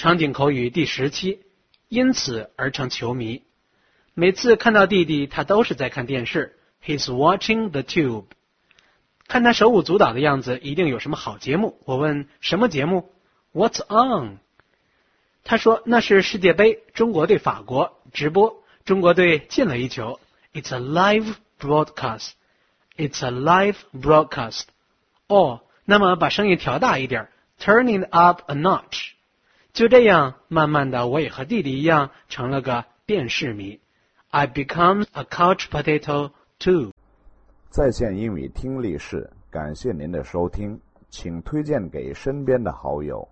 场景口语第10期，因此而成球迷。每次看到弟弟，他都是在看电视。He's watching the tube。看他手舞足蹈的样子，一定有什么好节目。我问什么节目 ？What's on？ 他说那是世界杯，中国对法国直播，中国队进了一球。It's a live broadcast. It's a live broadcast. 哦，那么把声音调大一点 ，Turn it up a notch。就这样，慢慢的，我也和弟弟一样，成了个电视迷。I become a couch potato too。 在线英语听力室，感谢您的收听，请推荐给身边的好友。